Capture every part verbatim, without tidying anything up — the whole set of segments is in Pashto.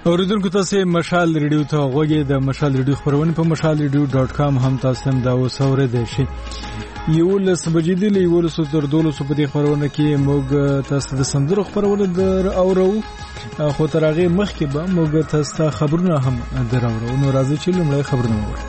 اوریدونکو تاسو مشال ریډیو ته غوږی د مشال ریډیو خبرونه په مشال ریډیو ډاټ کام هم تاسو هم دا وسوره دی شي یو لس بجې دی یو لس تر دولس په دې خبرونه کې موږ تاسو د سندرو خبرونه در اورو خو تر هغه مخکې به موږ تاسو ته خبرونه هم دراورو نو راځي چې لمړی خبرونه وکړو.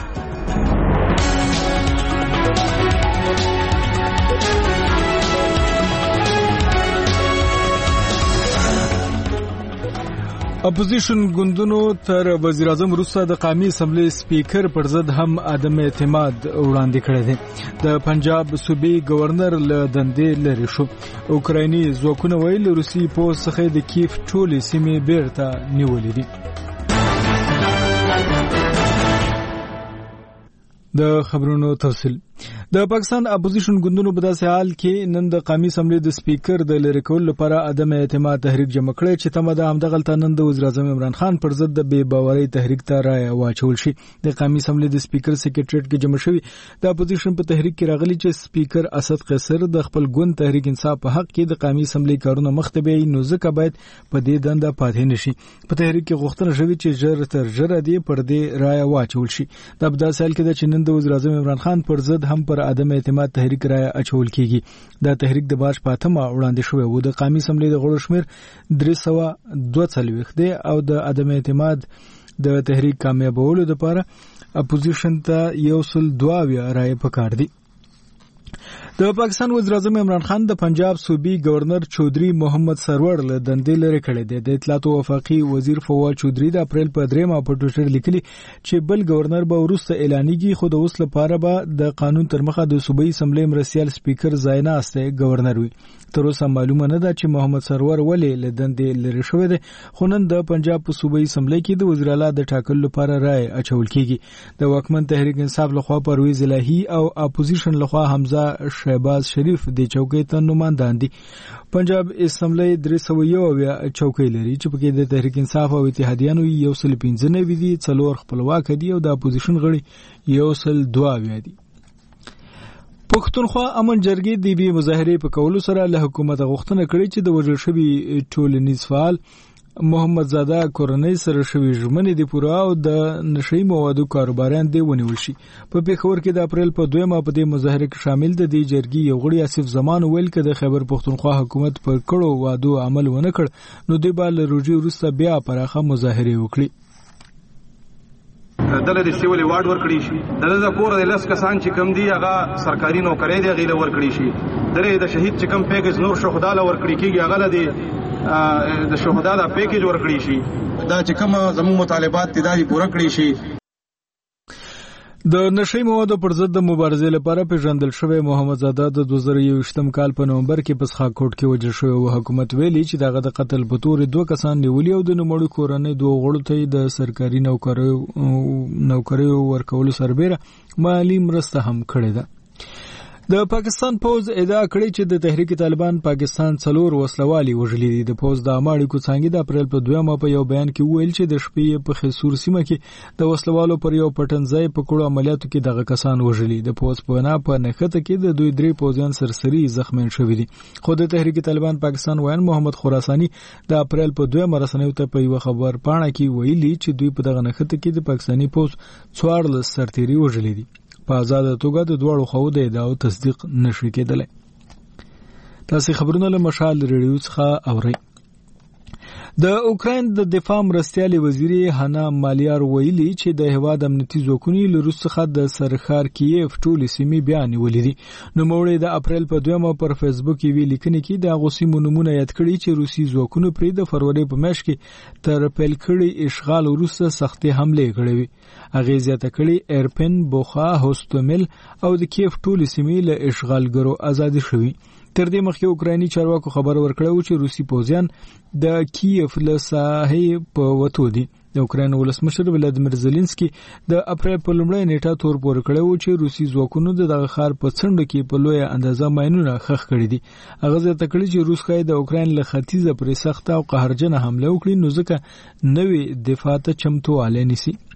اپوزیشن ګوندونو تر وزیر اعظم وروسته د قومي اسمبلی سپیکر پر ضد هم عدم اعتماد وړاندې کړی دی. د پنجاب صوبې گورنر له دندې لرې شو. اوکرایني ځواکونه ویل روسي پوځ څخه د کیف ټولې سیمې بیرته نیولې دي. د خبرونو تفصیل. د پاکستان اپوزیشن ګوندونو په داسې حال کې نن د قومي اسمبلی د سپیکر د لری کولو لپاره عدم اعتماد تحریک جمع کړی چې تمه د همدغلته نن د وزیر اعظم عمران خان پر ضد د بې باورۍ تحریک ته رایه واچول شي. د قومي اسمبلی د سپیکر سیکریټریټ کې جمع شوی د اپوزیشن په تحریک کې راغلی چې سپیکر اسد قیصر د خپل ګوند تحریک انصاف په حق کې د قومي اسمبلی کارونه مخته بیاي نو ځکه باید په دې دنده پاتې نشي. په تحریک کې غوښتنه شوې چې ژر تر ژره دی پر دې رایه واچول شي. د ابدا سال کې د چنن د وزیر اعظم عمران خان پر ضد هم پر عدم اعتماد تحریک رایه اچول کیږي. دا تحریک د مارچ په اتمه وړاندې شوی و. د قومي اسمبلی د غړو شمیر درې سوه دوه څلوېښت دی او د عدم اعتماد د تحریک کامیابولو لپاره اپوزیشن ته یو سل دوه اویا رایه پکار دي. د پاکستان وزیر اعظم عمران خان د پنجاب صوبې گورنر چودري محمد سرور له دندې لرې کړی دی. د اطلاعات او وفاقي وزیر فواد چودري د اپریل په درېمه په ټویټر لیکلي چې بل گورنر به وروسته اعلانېږي خو د اوس لپاره به د قانون تر مخه د صوبې اسمبلی مرستیال سپیکر ځای ناسته گورنر وي. تر اوسه معلومه نه ده چې محمد سرور ولې له دندې لرې شوی دی خو نن د پنجاب په صوبې اسمبلی کې د وزیر اعلی د ټاکلو لپاره رایه اچول کیږي. د واکمن تحریک انصاف لخوا پرویز الهی او اپوزیشن لخوا حمزه شهباز شریف د چوکۍ ته نمائندان دي. پنجاب اسمبلی درې سوه یو اویا چوکۍ لري چې پکې د تحریک انصاف او اتحادیانو یو سل پنځه نوي دي، څلور خپلواک دي او د اپوزیشن غړي یو سل دوه اویا دي. پښتونخوا امن جرګې د بي مظاهرې په کولو سره له حکومت غوښتنه کړې چې د وژل شوي ټولنیز فعال محمد زاده کورنۍ سره شوي ژمنې د پوره او د نشئی موادو کاروباران دی ونیول شي. په پیښور کې د اپریل په دویمه په دې مظاهره کې شامل د دې جرګې یو غړي اسف زمان ویل چې د خیبر پښتونخوا حکومت پر کړو وادو عمل ونه کړ نو د بال روجي وروسته بیا پراخه مظاهره وکړي. دله د سیولي وارد ورکړي شي. دله د کور د لس کسان چې کم دي هغه سرکاري نوکري دی غیله ورکړي شي. دله د شهید چې کم پیکج نور شهدا له ورکړي کیږي هغه له د شهدا د پیکج ورکړي شي. دا چې کوم زموږ مطالبات دي دا پوره کړي شي. د نشئی موادو پر ضد د مبارزې لپاره پیژندل شوی محمد زاده د دوه زره یوویشتم کال په نومبر کې په سخاکوټ کې وژل شوی او حکومت ویلي چې دغه د قتل په تور دوه کسان نیولي او د نوموړو کورنۍ دوه غړو ته د سرکاري نوکریو نوکریو ورکولو سربېره مالی مرسته هم کړې ده. د پاکستان پوز ادعا کړې چې د تحریک طالبان پاکستان څلور وسلوالي وژلي دي. د پوز د اماړي کو څنګه د اپریل په دویمه په یو بیان کې ویل چې د شپې په خسور سیمه کې د وسلوالو پر یو پټنځای په کړو عملیاتو کې دغه کسان وژلي. د پوز په نه په نخته کې د دوی درې پوزیان سرسري زخمیان شوي دي. خو د تحریک طالبان پاکستان وایي محمد خراساني د اپریل په دویمه رسنیو ته په یو خبر پاڼه کې ویلي چې دوی په دغه نخته کې د پاکستاني پوز څوارلس سرتیري وژلي دي. په آزاد توګه د دوړو خو د ادعاو تصدیق نشي کېدلی. تاسو خبرونه له مشال ریډیو څخه اورئ. د اوکراین د دفاع مرستیال وزیر هانا مالیار ویلي چې د هواد امنیتي ځواکونو له روس څخه د سرخار کیف ټولې سیمې بیان ولې دي. نو موړې د اپریل په دویمه پر فیسبوک کې ویل کېنی کې د غوسی مونمونه یاد کړی چې روسي ځواکونو پرې د فروری په میاشت کې تر پیل کړي اشغال وروسته سختې حمله کړې وي. هغه زیاته کړي ایرپن، بوخا، هوستومل او د کیف ټولې سیمې له اشغالګرو آزاد شوي. تر دې مخکې اوکرایني چارواکو خبر ورکړو چې روسي پوځیان د کیف له ساحې په وته دي. د اوکراین ولسمشر ولادیمیر زيلنسکي د اپریل په لومړۍ نیټه تور پور کړو چې روسي ځواکونو دغه ښار په څنډه کې په لوی اندازه ماینونه خښ کړي دي. هغه زیاته کړي چې روس خای د اوکراین له ختیځه پرې سخته او قهرجنه حمله وکړي نو ځکه نوې دفاع ته چمتو والی نیسي.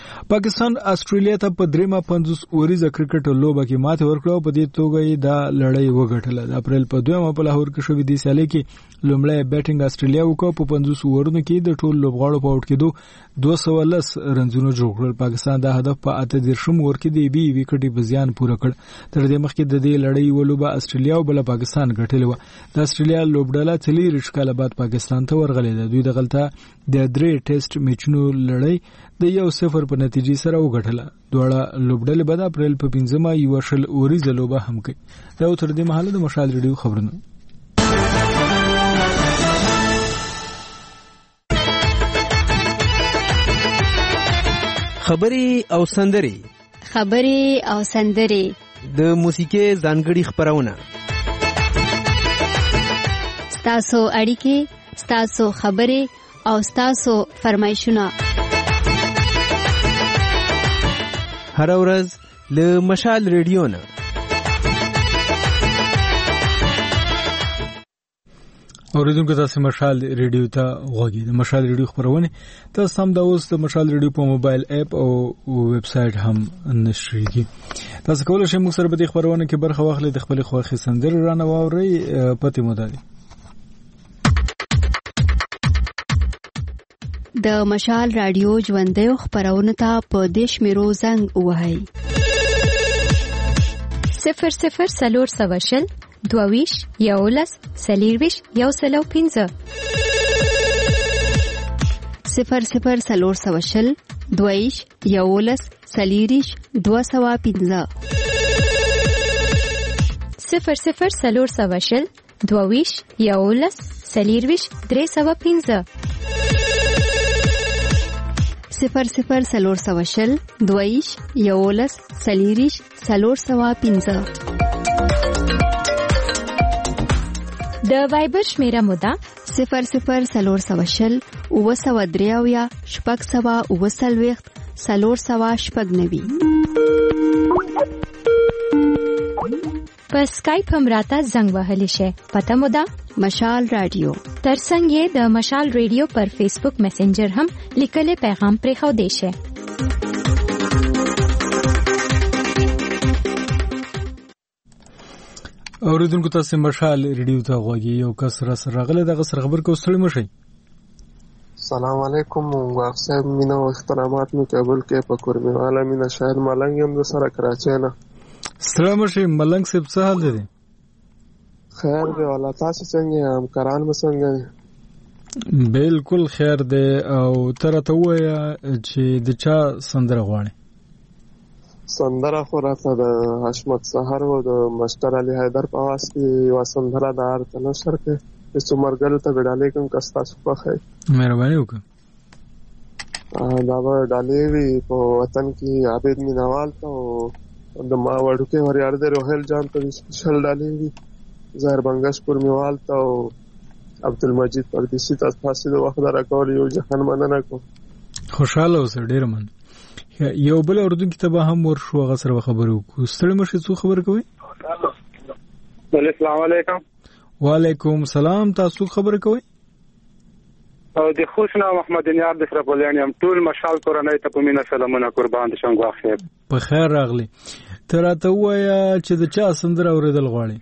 پاکستان استرالیا ته په دریمه پنځوس اوریزه کرکټ لوبه کې ماته ورکړه. په دې توګه یې دا لړۍ وګټله. د اپریل په دویمه په لاهور کې شوې د سیالۍ کې لومړی بیټینګ استرالیا وکړه. په پنځوس اورونو کې د ټول لوبغاړو په اوټ کېدو دوه سوه لس رنزونه جوړ کړل. پاکستان دا هدف په اته دېرشم اوور کې د بي وکټې په زیان پوره کړ. تر دې مخکې د دې لړۍ ولوبه استرالیا او بل پاکستان ګټلې و. د استرالیا لوبډله څلور کاله بعد پاکستان ته ورغلې ده. دوی دغلته د درې ټیسټ میچونو لړۍ د یو صفر په نتیجې سره وګټله. دواړه لوبډلې به د اپریل په پنځمه یو شل اوریزه لوبه هم کوي. دا تر دې مهاله د مشال ریډیو خبرونه. خبري او سندري خبري او سندري د موسیقي ځانګړي خبرونه ستاسو اړیکې ستاسو خبري او ستاسو فرمایشونه هر ورځ له مشال ریډیو نه. اوریدونکو تاسو مشال ریډیو ته غوږی. د مشال ریډیو خبرونه تاسو هم د اوس د مشال ریډیو په موبایل اپ او ویب سټ هم نشریږي. تاسو کولای شئ موږ سره په دې خبرونه کې برخه واخلئ. د خپل خوښي سندر رانه واورئ. پته مو ده د مشال رادیو ژوندۍ خبرونه ته په دیش میرو زنګ وهاي صفر صفر سلور سواشل دوویش یولس سلیرویش یو سلو پینزه صفر صفر سلور سواشل دوویش یولس سلیریش دو سوا پینزه صفر صفر سلور سواشل دوویش یولس سلیرویش درې سوا پینزه صفر صفر سلور سواشل دویش یولس سلیریش سلور سوا پینزه. د وایبر شمیره مودا صفر صفر سلور سواشل اوه سوا دریاویا شپږ سوا اوه سلویخت سلور سوا شپږ نوي. په سکایپ هم راته زنګ وهلی شي. پته مودا مشال رادیو. ترڅنګ یې د مشال ریډیو پر فیسبوک میسنجر هم لیکلي پیغام پرې خو دی شي. اوریدونکو تاسو مشال ریډیو ته غوږی. یو کس را سره غله دغه سره خبر کو ستړي مشي. السلام علیکم واقعا مینا او احترامات مو کابل کې په قربي والا مینا شاعر ملنګ هم د سره کراچۍ نه. السلام علیکم ملنګ صاحب څه حال دی؟ خیر دی والله. تاسو څنګه یې؟ همکاران مو څنګه دي؟ بالکل خیر دی. او تر ته وایا چې د چا سندره غواړي؟ سندره خو راته د حشمت سحر او د مستر علي حیدر په واسطه یو سندره د ارته نشر کې د څومرګلو ته وډالې کوم کستا څخه خیر مهرباني وکړه. دا به ډالې وی په وطن کې عابد مینوال ته او د ما وړو کې هریار د روهل جان ته سپیشل ډالې وی. زهر بنگش پر میوال ته او عبدالمجید پردیسی ته تاسو د وخت راکول یو جهان مننه کوم. خوشاله اوسه. ډیر من یو بل اردن کتاب هم ورشو هغه سره خبرو کو. ستړي مشه څو خبر کوي؟ السلام علیکم. وعلیکم سلام. تاسو خبر کوي؟ او د خوشنا محمد نیار د سره بولانیم ټول مشال کورنۍ ته په مینا سلامونه قربان شم. غواخیر په خیر راغلی. تراته وایا چې د چا سندره اوریدل غواړي؟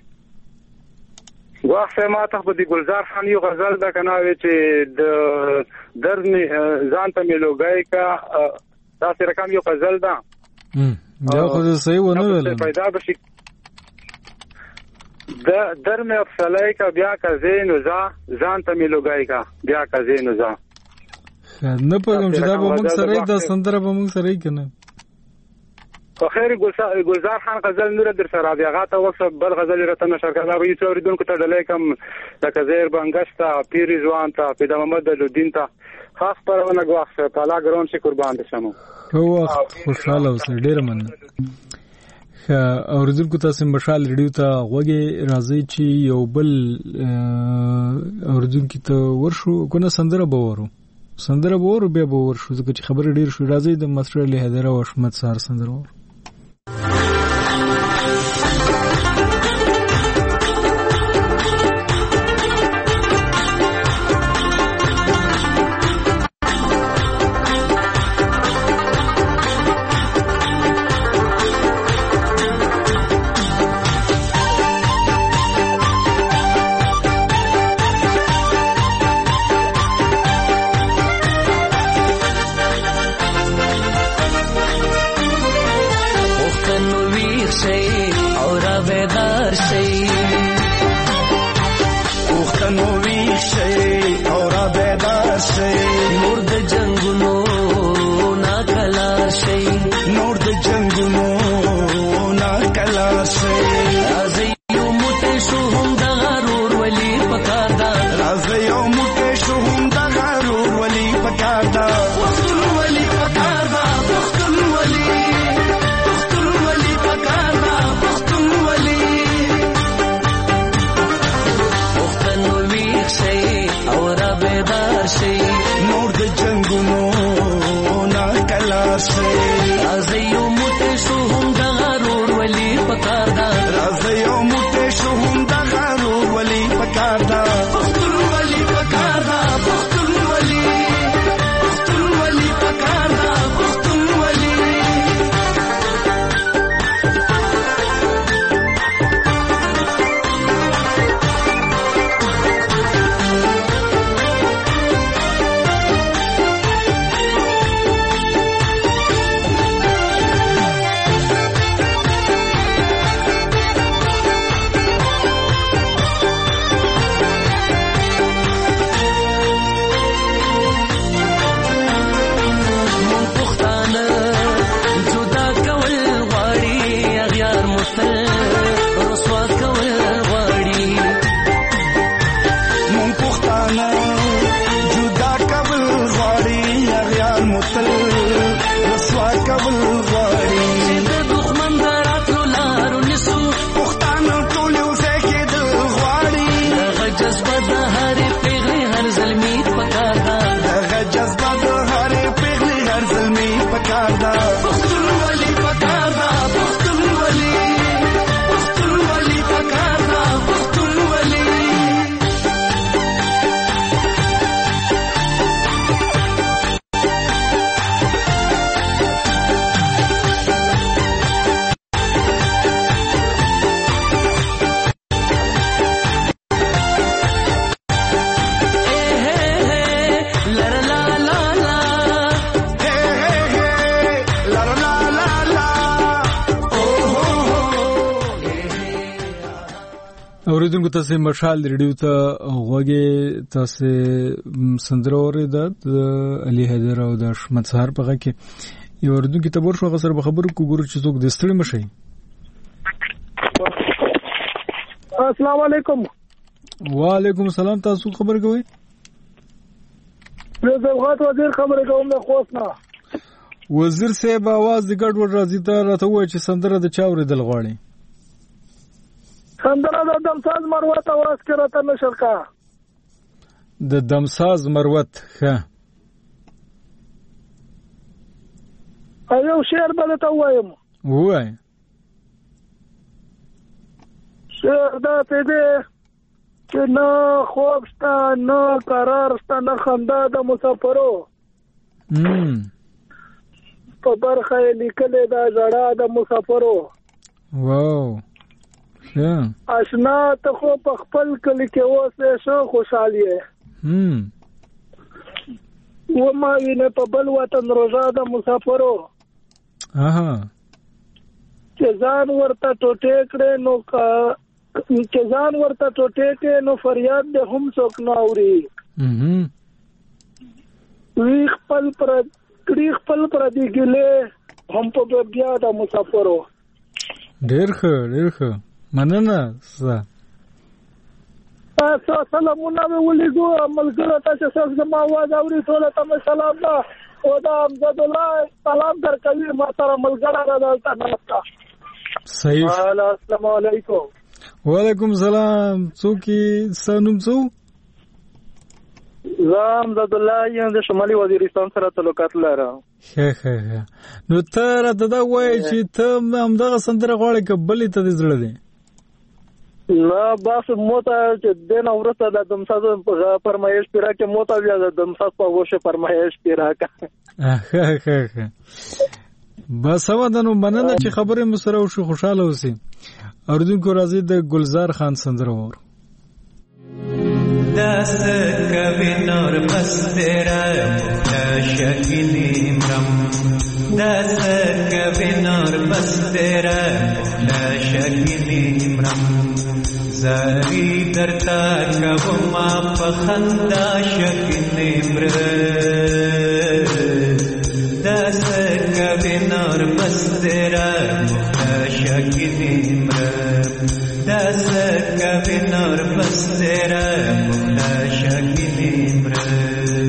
واخه ما ته په دې گلزار خان یو غزل دا کنه چې د درد ځان ته ملوګای کا دا سره کوم یو غزل ده. هم دا خو صحیح ونه ویل. پیدا بشي د در مې افسلای کا بیا کا زین وزا ځان ته ملوګای کا بیا کا زین وزا. نه پوهم چې دا به موږ سره د سندره به موږ سره کنه. خو خیر گلزار خان غزل نور در سره بیا غاته وخت بل غزل راته نشر کړه. وی څو ریدونکو ته ډلې کم لکه زیر بنگشتا پیر رضوان ته پیدا محمد الدین ته خاص پرونه غواخه تعالی ګرون شي قربان دشم. هو خوشاله اوسه. ډیر مننه. اوریدونکو تاسو مشال ریډیو ته غوږی. راځي چې یو بل اوریدونکو ته ورشو کنه سندره به ورو سندره به ورو بیا به ورشو ځکه چې خبر ډیر شو. راځي د مستر علي حیدر او حشمت سحر سندره ورو. بیدار شي پښتنو ویښ شي او را بیدار شي نور د جنگونو ناکلار شي نور د جنگونو ناکلار شي راځي یو موټی شو هم د غرور ولی پکار دا راځي یو موټی شو هم د غرور ولی پکار دا پښتون ولی پکار دا پښتون ولی پښتون ولی پکار دا پښتون ولی پښتون ویښ شي او را بیدار شي نور د جنگونو ناکلار شي راځي یو موټی شو هم د غرور ولی پکار دا راځي یو موټی شو هم د غرور ولی پکار دا پښتون ولی پکار دا پښتون ولی پښتون ولی پکار دا پښتون ولی اوریدونکو تاسو مشال ریډیو ته غوږی تاسو سندره اوریدا د علي حیدر او د احمد سهار په غږ کې یو اوریدونکو ته ورشو غسر به خبرو کوګورو چې څوک د ستړي مشي. السلام علیکم. وعلیکم السلام. تاسو خبر کوئ؟ زه زوغات وزیر خبره کوم د خوښنا. وزیر صاحب आवाज د ګډ ور راځي ته راته وای چې سندره د چا اوریدل غواړي؟ سندره د دمساز مروت आवाज کې راته نشر کا. د دمساز مروت ښه. ایو شعر به ته وایم. وای. شعر دا ته دې چې نه خوب شته نه قرار شته نه خندا د مسافرو. هم. په برخه لیکلې دا ژړا د مسافرو. واو. ښه. آشنا ته خو په خپل کلی کې اوسې شو خوشحالي. هم. و ما وینه په بل وطن روزا د مسافرو. اها. چې ځان ورته ټوټې کړې نو کا چې ځان ورته ټوټې کړې نو فریاد دې هم څوک نه اوري. هم. وی خپل پر کړي خپل پر دې ګلې هم په بیا د مسافرو. ډېر ښه ډېر ښه مننه. تاسو سلامونه ولیدو ملګرو تاسو څنګه ما आवाज اوري ټول ته سلام دا او دا امجد الله سلام درکوي ما سره ملګرا راځه ناستا. صحیح. السلام علیکم. وعلیکم السلام. څوکي سنوم څو؟ زم امجد الله یم د شمالي وزیرستان سره تعلقات لرم. ښه ښه ښه. نو ته راته دا وایې چې ته همدغه سندره غواړې که بلې ته دې زړه دی؟ نه بس موته چې دنه ورسته د دمساز فرمایش پیرا کې موته بیا د دمساز په وشه فرمایش پیرا کا. ښه ښه ښه. بس هوا د نو مننه چې خبرې مو سره وشو خوشاله اوسئ. اوریدونکو راځي د ګلزار خان سندره واورو. دست کبھی نور پس تیرا مخلا شکینیم رم دست کوینار بس تیرا مخلا شکنی مرم زاری در تا کوما پخندا شکنی مرم دست کوینار بس تیرا مخلا شکنی مرم دست کوینار بس تیرا مخلا شکنی مرم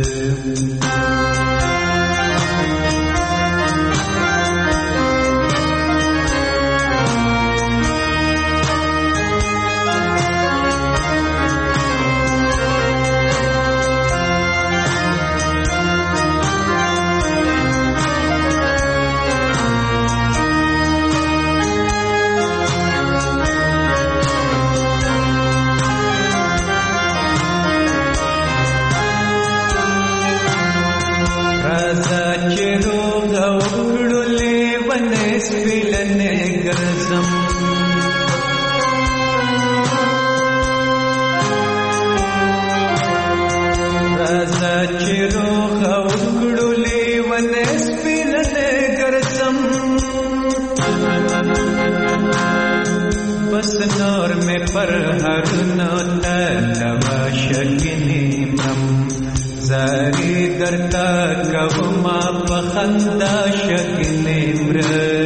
बस नौर में पर हर नौता लवा शकिनी मम जारी दरता कवमा पखंदा शकिनी मर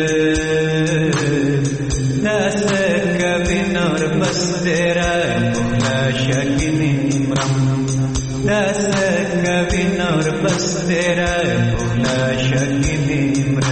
दस कभी नौर बस तेरा मुला शकिनी मम दस कभी नौर बस तेरा मुला शकिनी मर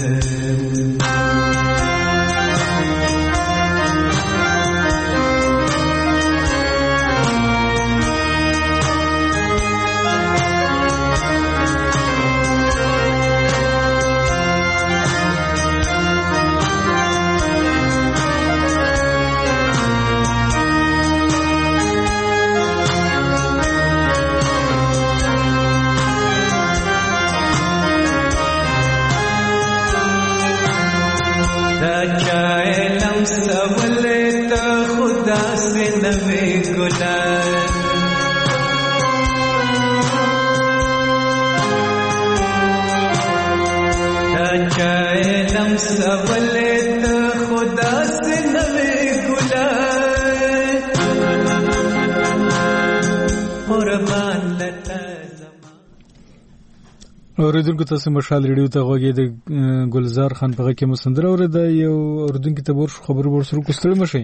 اوریدونکو تاسو مشال ریډیو ته غوږی د ګلزار خان په غږ کې مسندره اوریده یو اوریدونکو ته ورشو خبرو ورسره کوستل مشي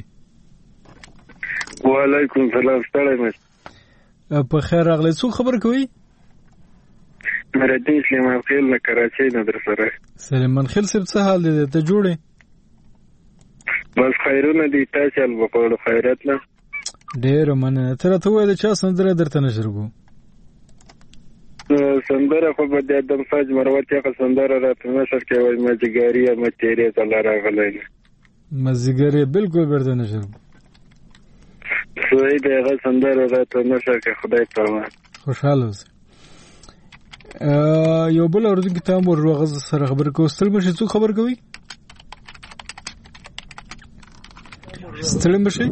وعلیکم سلام ستړی مې په خیر راغلی څو خبر کوي مرادین سلیمان خیل نه کراچۍ نه در سره سلیمان خیل صاحب څه حال دی ته جوړې بس خیرونه دي تاسو البقول خیرات نه ډېر مننه تر ته وای د چا سندره درته نشرګو سندره خو به د ادم فاج مروت یا سندره راته نشر کې وای مجګاری ما تیرې تعالی راغلی مزګری بالکل برته نشر سوی دغه سندره راته نشر کې خدای پرما خوشاله اوسه یو بل اوردونکو ته مور وغز سره خبر کوستل بشي څو خبر کوي ستړي بشي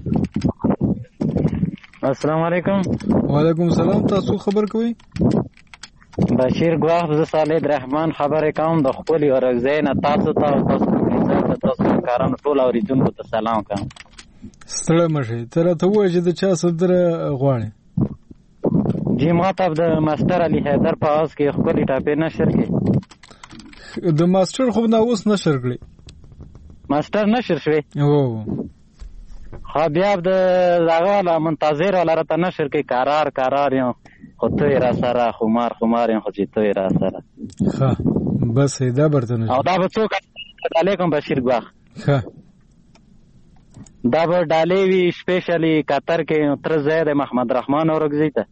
السلام علیکم وعلیکم السلام تاسو خبر کوي بشیر ګواخ ز صالح رحمان خبره کوم د خپل ورغزین تاسو ته تاسو ته تاسو کارانو ټول اوریدونکو ته سلام کوم ستړي مشه تر ته وای چې د چا صدر غواړي جی ماته د ماستر علي حیدر په اوس کې خپل ټاپې نشر کې د ماستر خو نه اوس نشر کړی ماستر نشر شوی او خو بیا د هغه لا منتظر ولا راته نشر کې قرار قرار یو خو ته را سره خمار خمار یو خو چې ته را سره ها بس دا برته نه او دا به څوک علیکم بشیر ګواخ ها دا به ډالې وی سپیشلی قطر کې تر زید محمد رحمان اورګزی ته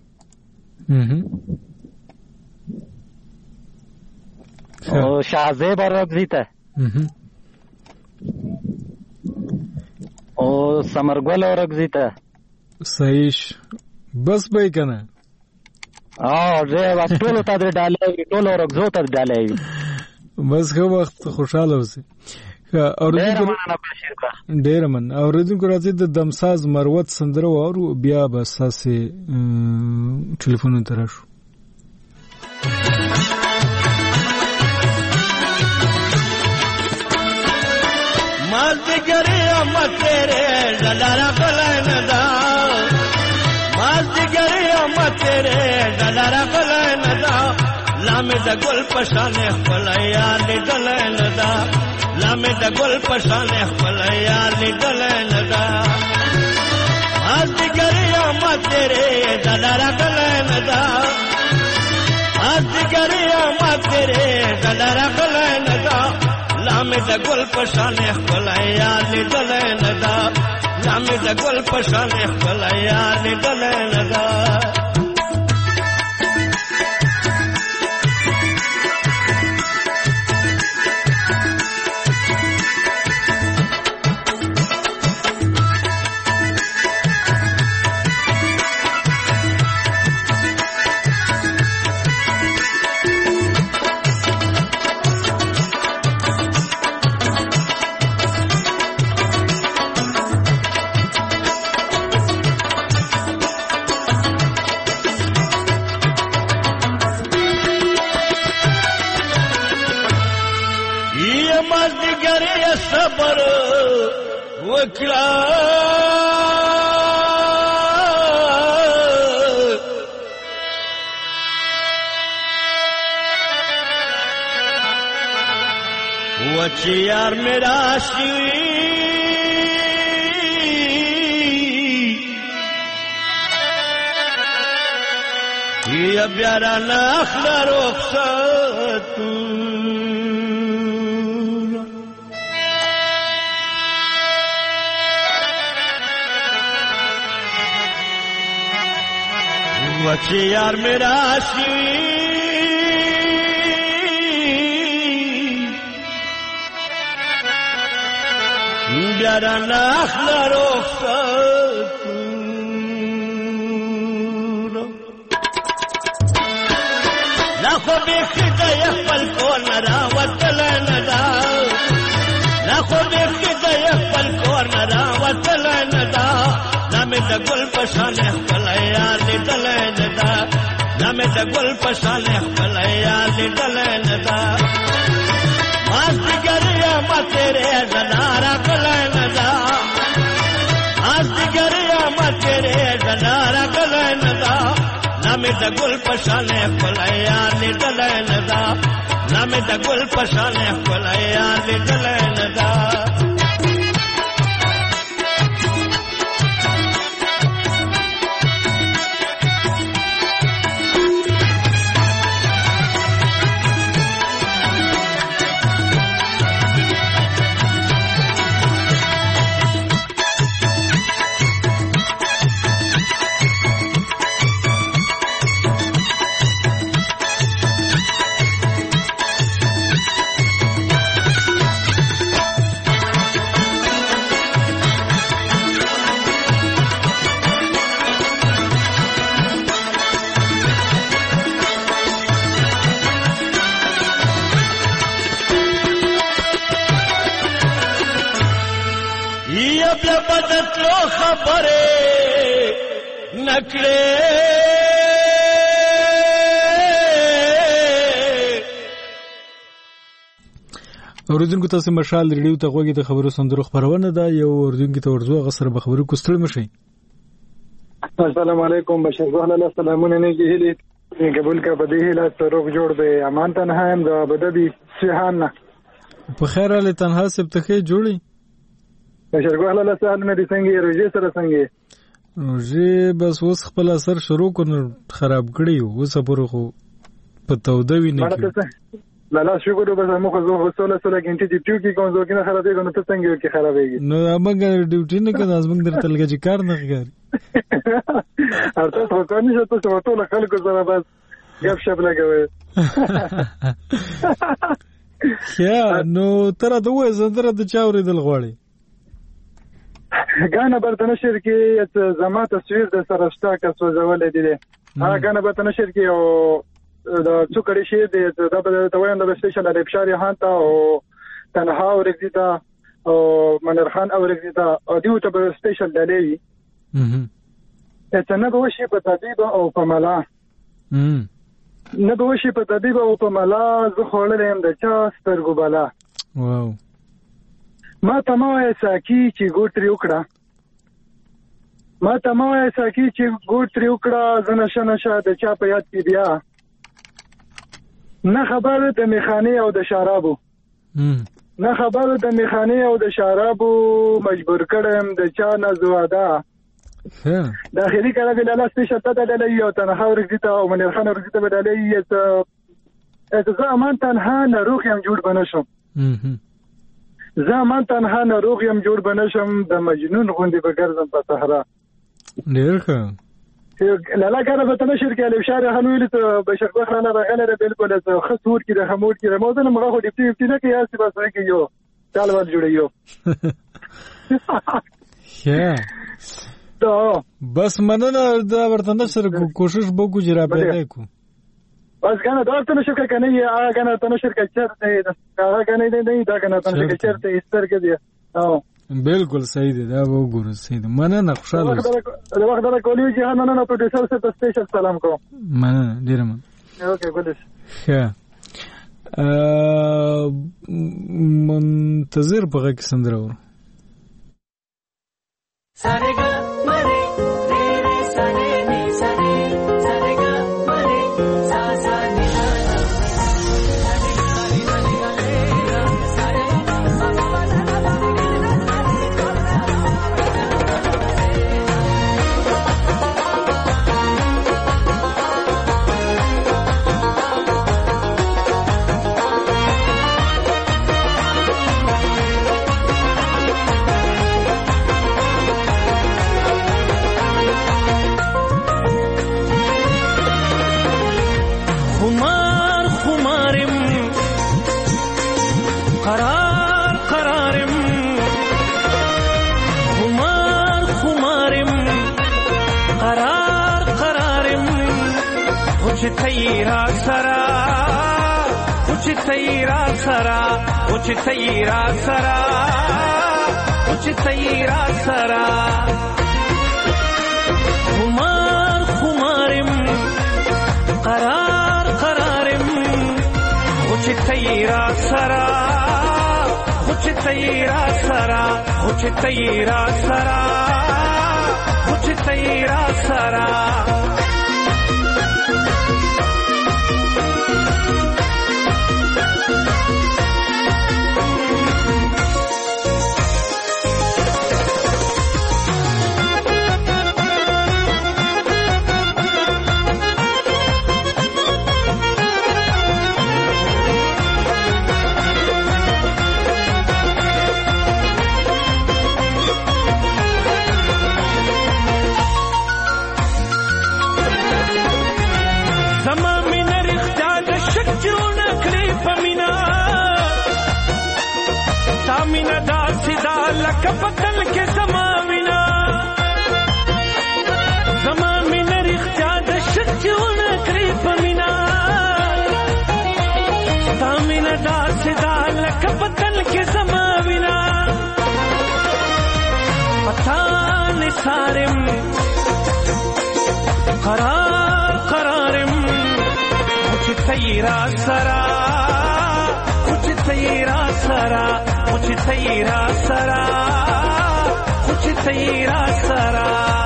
او شازیب اورګزی ته او سمرګل اورګزی ته صحیح بس به کنه او زه ټول ته ډالې ټول اورګزو ته ډالې بس خو وخت خوشاله اوسئ ډیر من اوریدونکو راځي د دمساز مروت سندره وارو بیا به اساسي ټلیفون ته راشو مازدیګری اما تیرې ډلره غلی نه ده مازدیګری اما تیرې ډلره غلی نه ده لا مې د ګل په شانې خپله یار لیدلی نه ده لا مې د ګل په شانې خپله یار لیدلی نه ده مازدیګری اما تیرې ډلره غلی نه ده مازدیګری اما تیرې ډلره غلی نه ده لا مې د ګل په شانې خپله یار لیدلی نه ده لا مې د ګل په شانې خپله یار لیدلی نه ده صبر وکړه وچې یار مې راشي یا بیا رانه اخله رخصتونه وچې یار مې راشي بیا رانه اخله رخصتونه لا خو بیخي د خپل کور نه راوتلی نه ده لا خو بیخي د خپل کور نه راوتلی نه ده لا مې د ګل په شانې خپله یار لیدلی نه ده لا مې د ګل په شانې خپله یار لیدلی نه ده مازدیګر یمه تیرې ډله راغلی نه ده مازدیګر یمه تیرې ډله راغلی نه ده لا مې د ګل په شانې خپله یار لیدلی نه ده لا مې د ګل په شانې خپله یار لیدلی نه ده بیا بدتلو خبرې نکړې اوریدونکو تاسو مشال ریډیو ته غوږی د خبرو سندرو خبرونه ده یو اوریدونکو ته ورځو غسر به خبرو کوستل مشي السلام علیکم بشیر الله سلامونه نه کیږي قبول کا بدیه لا تروک جوړ به امان تنها هم د بدبي سهان په خیر له تنها سبتخه جوړي بشیر الله سهان مې دي څنګه روزي سره څنګه روزي بس اوس خپل اثر شروع کړ خراب کړی اوس پرې خو په تودوي نه لا لا شکر به زمو خو زه وسوله سره ګنټي ډیوټي کې کوم ځکه نه خرابېږي نو ته څنګه کې خرابېږي نو موږ ډیوټي نه کوو موږ درته لګی کار نه کوي ارته څو کوي چې تاسو ټول خلکو سره بس غب شپ لګوي یا نو تر دوه زندره د چاوري دل غوړي غانا برته نشر کې زما تصویر د سرشتہ کا سوځول دي هغه غانا برته نشر کې او دا څوکړی شي د د توین د سپیشل ادپشار هانتا او تنها ورګیتا او منرخان اورګیتا او دیو ته سپیشل دلوي ته نه به شي په طبيب او په ملا نه به شي په طبيب او په ملا زه خولل هم د چا سترګو بالا واو ما ته ما وایه ساقي چې ګوټ ترې وکړه ما ته ما وایه ساقي چې ګوټ ترې وکړه زه نشه نشه د چا په یاد کې بیا نه خبر د میخانې او د شرابو نه خبر د میخانې او د شرابو مجبور کړم د چا نه زواده داخلي کله د لاله سپیشل ته ډالۍ او تنها ورګي ته او منیر خان ورګي ته ډالۍ یې زه امان تنها ناروغ یم جوړ بنشم زه امان تنها ناروغ یم جوړ بنشم د مجنون غوندې به ګرځم په صحرا ډېر ښه لالا کنه په تنشر کې الف شارع حنویل ته بشر بخره نه غلره بالکل څه خطور کې د خمور کې موزه نه مغه ډیپټي ډیپټي نه کې یاسي بس کې یو چالوال جوړیو ښه دا بس مننه دا ورته نشر کوشش وکړو چې را پیدا کو بس کنه دا ته نشر کنه یا کنه ته نشر کې چرته دا کنه دې نه دا کنه ته نشر کې چرته استر کې دی او بالکل صحیح دی دا وګورئ صحیح دی مننه خوشاله د وخت د کولی جهان نه نه پروډوسر ته سپیشل سلام کوم مننه ډیر مننه اوکې ګلش ښه منتظر بغه کې سندره ور سارګه مره رے رے سارے ني سارے سارګه مره سا سا ني تیرا سرا کچھ تیرا سرا کچھ تیرا سرا کچھ تیرا سرا خمار خمارم قرار قرارم کچھ تیرا سرا کچھ تیرا سرا کچھ تیرا سرا کچھ تیرا سرا کپتل کې زماوینا زمامین رښتیا د شچونه کړی پمینا تامین داس دال کپتل کې زماوینا پتا نثارم قرار قرارم کچھ تیرا سرا کچھ تیرا سرا کچھ تیرا سرا کچھ تیرا سرا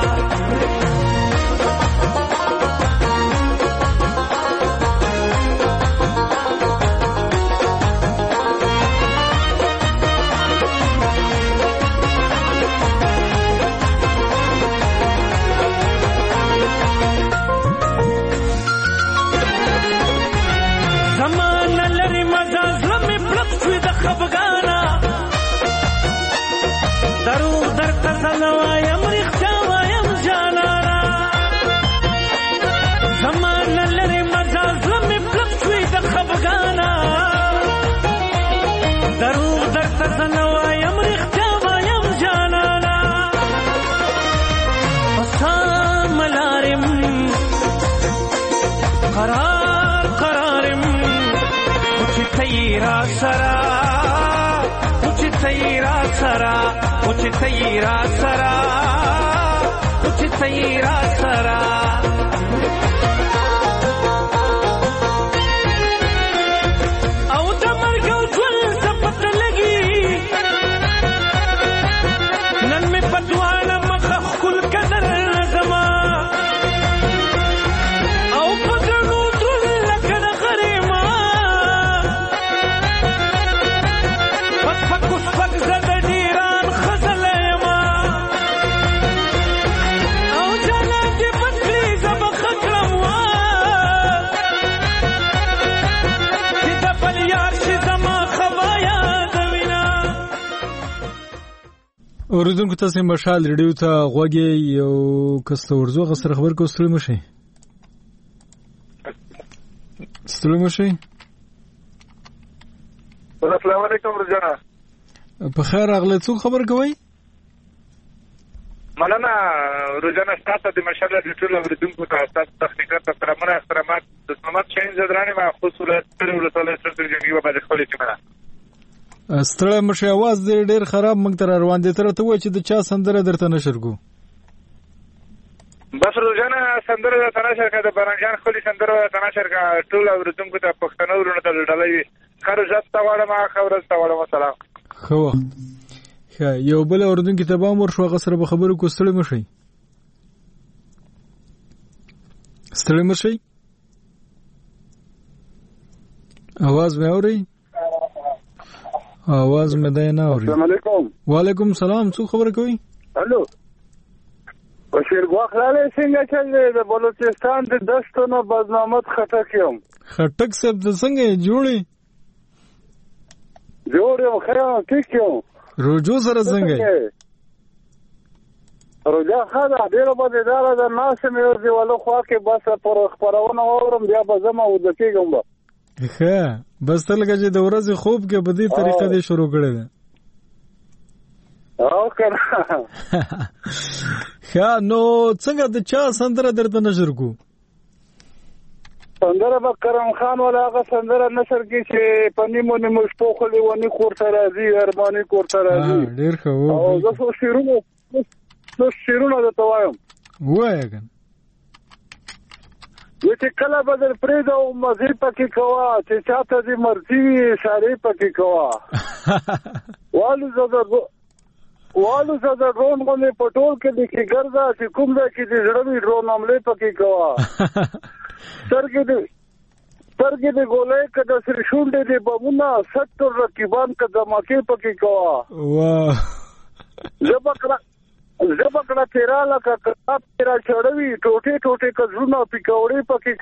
زمان لري مزاج لمې پلک شوي د خفګانا درو درته زنوایم رښتیا وایم جانانا زمان لري مزاج لمې پلک شوي د خفګانا درو درته زنوایم رښتیا وایم جانانا پسام لارم قرار قرارم کچھ تیرا سرا کچھ تیرا سرا کچھ تیرا سرا کچھ تیرا سرا او د مرګ ژوند ته پته لګي اوریدونکو تاسو مشال ریډیو ته غوږی یو کس ته ورزو غسر خبر کو ستړي مشي ستړي مشي السلام علیکم رجانا په خیر اغله څو خبر کوي مننه رجانا ستاسو د مشال د ټول اوریدونکو ته تاسو تخنیکات ترمنه احترامات د سمات چین زدرانه ما خصوصیت تر ولته سره جنګي په باندې خپل چمنه ستړی مشي आवाज دې ډېر خراب مونږ تر روان دي تر ته و چې د چا سندره درته نشر کو بس روزانه سندره د تناشر کا د برنجان خولي سندره د تناشر کا ټول اوریدونکو ته پښتنو ورونه ته ډلې خر زت تا واړه ما خبره تا واړه سلام خو ښه یو بل اوریدونکو ته به مور شو غسر به خبرو کو ستړي مشي ستړي مشي आवाज مې اوري आवाज مې ده نه اوري السلام علیکم وعلیکم السلام څو خبر کوي الو بشیر غواخلاله څنګه چل دی د بلوچستان د دشتونو بزنامت خټک یم خټک صاحب د څنګه جوړي جوړ یم خیر ټیک یم روجو سره څنګه روجا خدا ډیره بده دار د ناس مې ورځي ولو خوا کې بس پر خبرونه اورم بیا به زما و د کېږم ښه بس تلګه چې د ورځې خوب کې په دې طریقه دې شروع کړی ده او کنه ښه نو څنګه د چا سندره درته نشر کو سندره به کرم خان ولا هغه سندره نشر کی چې پنیمو نیمو شپو خلی ونی کورته راځي ارمانی کورته راځي ډیر ښه او زه څو شیرونه څو شیرونه درته وایم وایه کنه چې کله بدل پرېږده او مزې پکې کوه چې چاته دې مرضي وي اشارې پکې کوه والوزه د والوزه د ډرون غوندې په ټول کې دې کې ګرځه چې کوم ځای کې دې زړه وي ډرون حملې پکې کوه سترګې دې سترګې دې ګولۍ که د سرې شونډې دې بمونه ستر رقیبان که دماکې پکې کوه ژبه کړه ژبه کړه تیرا لکه کتاب تیرا چړوي ټوټې ټوټې کزړونه پکوړې پکې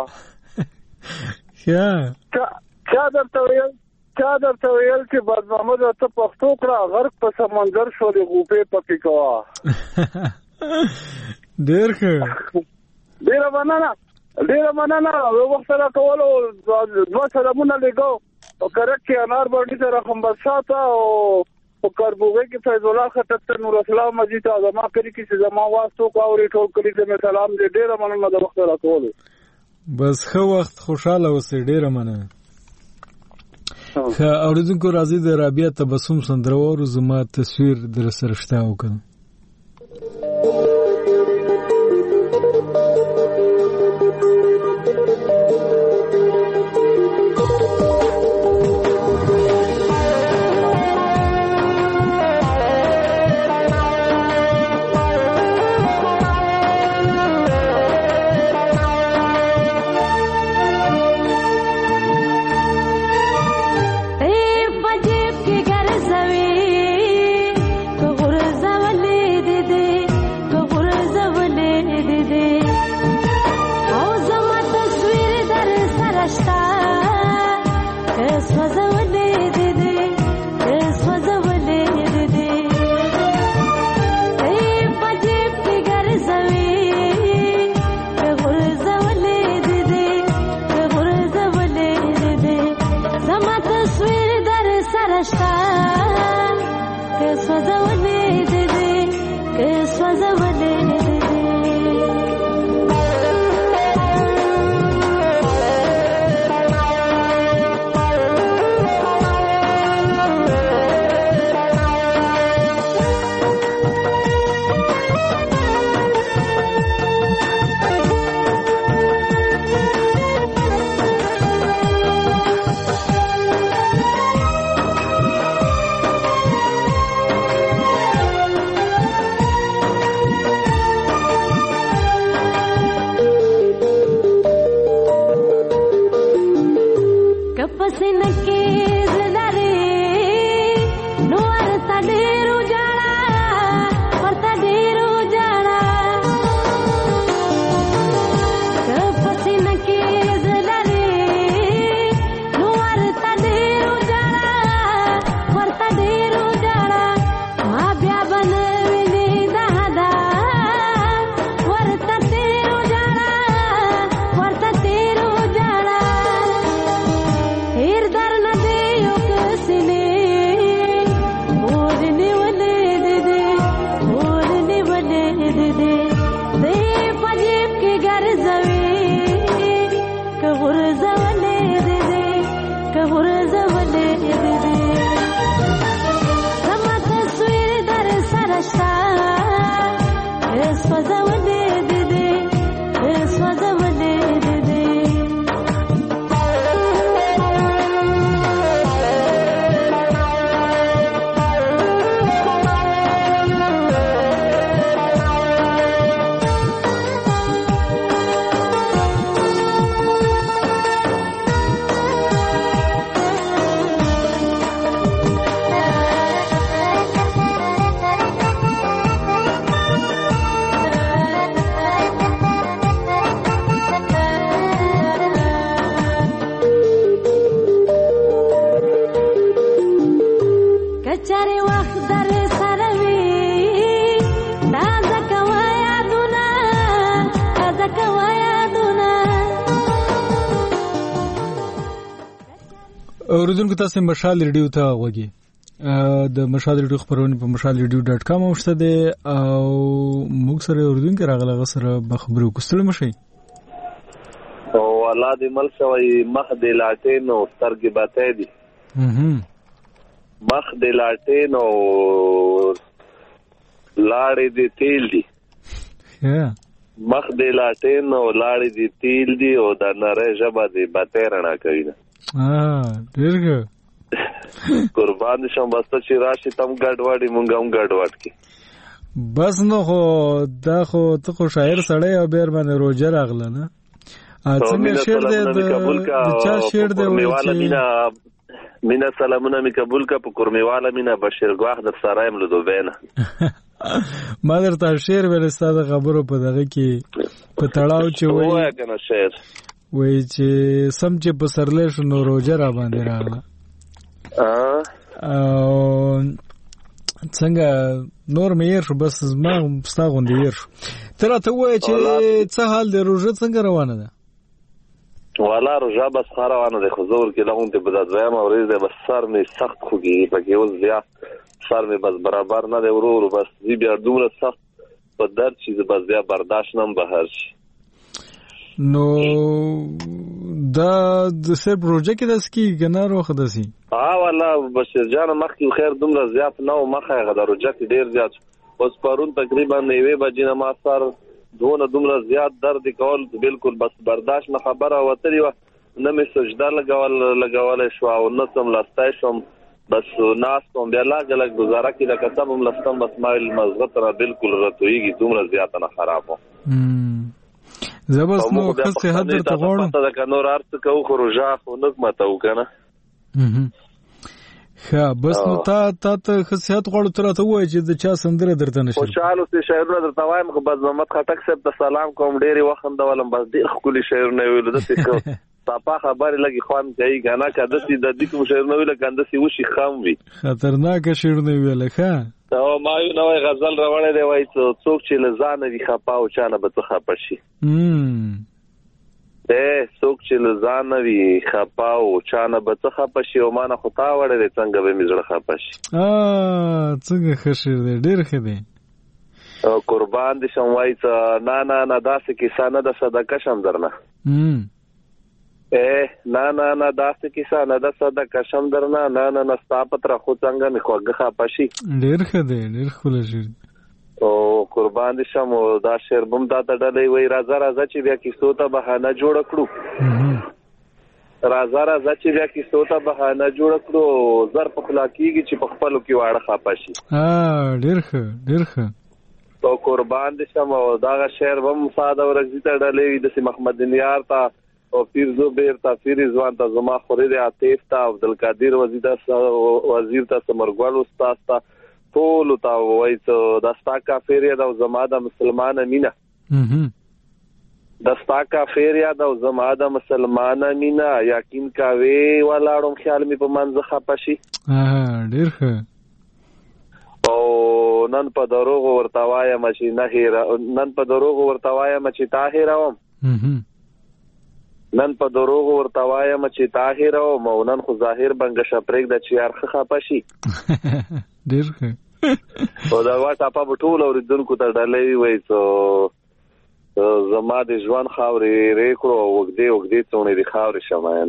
کوه چا درته ویل چا درته ویل چې بدنامه درته پښتو کړه غرق په سمندر شو د غوپې پکې کوه ډېر ښه ډېره مننه ډېره مننه یو وخت سره کولو دوه سلامونه لېږو په کرک کې انار بڼي سره خمبرشاته او په کاربوغه کې فیض الله خټک نور اسلام مجید اعظم کړي چې زما واسطو کاوري ټول کړي ته سلام دې ډېر مننه د وخت راکول بس خو وخت خوشاله اوسې ډېر مننه خا اوریدونکو راځي د رابعه تبسم سندره او زما تصویر در سره شته وکړم Baba هر وخت در سره وي تازه کوه یادونه تازه کوه یادونه. اوریدونکو تاسو مشال ریډیو ته وګورئ. د مشال ریډیو خبرونه په مشال ریډیو ډاټ کام اوشته دي او موږ سره اوریدونکو راغله سره به خبرو کوستل مشي او الله دې مل شوی مخ دې لاټین او سترګې باته دي مخ دې لاټین او لاړې دې تیل دي مخ دې لاټین او لاړې دې تیل دي او د نری ژبه دې باته رڼا کوي نه ډېرګه قربان شم بس ته چې راشي تم ګډوډي مونږ هم ګډوډ کی بس نو خو دا خو ته خو شاعر سړی او بیر باندې روزه راغله نه څنګه شعر دې د چا شعر دې میواله مینا مینا سلامونه می قبول کا په کورمیواله مینا بشیر ګواخ در سرایم له دوبینه ما درته شعر ویل ستاسو خبرو په دغه کې په تړاو چې وایي کنه شعر وایي چې سم چې په سرلې شنو روزه را باندې راغله او څنګه نور مې شو بس ما ستا غوندې ير شو تر ته وای چې څه حال دی روزه څنګه روانه ده والا روزه بس روانه ده حضور کې لغون ته بدات وایم او ریزه بس سر مې سخت خوږي پکې اوس بیا سر مې بس برابر نه دی ورور بس دې بیا دومره سخت په درد چې بس بیا برداشت نم بهر شي نو دا د سر پروژه کې داس کی غنار وخت داسي ها والله بشیر جان مخکې خیر دومره زیات نه او مخه غدا روجه کې ډیر زیات اوس پرون تقریبا نیوي بجې نه ما سر دونه دومره زیات درد کول بالکل بس برداشت نه خبره وتري و نه مې سجده لګول لګول شو او نه سم لاستای شم بس ناس کوم بیا لاګ لګ گزاره کې د کتاب هم لستم بس مایل مزغت را بالکل راتويږي دومره زیات نه خرابو زبس نو خاص صحت درته غواړم ته دا نور ارڅ کو خروجه خو نک متو کنه ها بس نو تا تا ته خصيات غواړم تر ته وای چې د چا سندره درته نشي خوشاله سي شاعرونه درته وایم خو بس محمد خټک صاحب ته سلام کوم ډېری وخت ولم بس ډېر خولي شاعرونه ویل د څه کو صاحب خبرې لګي خوان کوي کنه کده سي د دې کوم شاعرونه ویل کنده سي وشي خام وي خطرناک شاعرونه ویل ښه او ما یو نوې غزل راوړې دی وای څوک چې لزانه وي خپاو چانه به څه خپه شي امم اے څوک چې لزانه وي خپاو چانه به څه خپه شي او ما نه خطا وړې دی څنګه به مزړه خپه شي ا څنګه خشیر دی ډېر ښه دی او قربان دي شم وای څه نه نه نه داسې کیسه نه د صدقه شم درنه امم اے نه نه نه داسې کیسه نه د صدقه شم درنه نه نه نه ستاپت را خو څنګه می خوګه خپه شي ډېر ښه دی ډېر خوله شي او قربان دي شم دا شعر بم دا ډلې وای راځه راځه چې بیا کیسو ته بهانه جوړ کړو راځه راځه چې بیا کیسو ته بهانه جوړ کړو زر په خلاقيږي چې په خپلو کې واړه خپه شي ها ډېر ښه ډېر ښه او قربان دي شم دا شعر بم ساده ورځي ته ډلې د محمد نیار ته او پیر زبیر تا پیر ځوان ته زما خوري د عاطف ته عبدالقادر وزیر ته وزیر ته سمرګل استاد ته ټول ته وای ته دستا کافر یا د زما د مسلمان امینه دستا کافر یا د زما د مسلمان امینه یقین کاوي ولاړم خیال می په منځ خپشي ها ډیر ښه او نن په دروغ ورتاوایا مچې نه هیر نن په دروغ ورتاوایا مچې تاهیروم نن په دروغ ورتاوایا مچې تاهیروم او نن خو ظاهر بنګ شپریک د چیارخه خپشي ډیر ښه او دا واټه په ټول اوریدونکو ته ډالې وای څو زما د ژوند خاورې ریکړو وګدې وګدې څونه د خاورې شمایل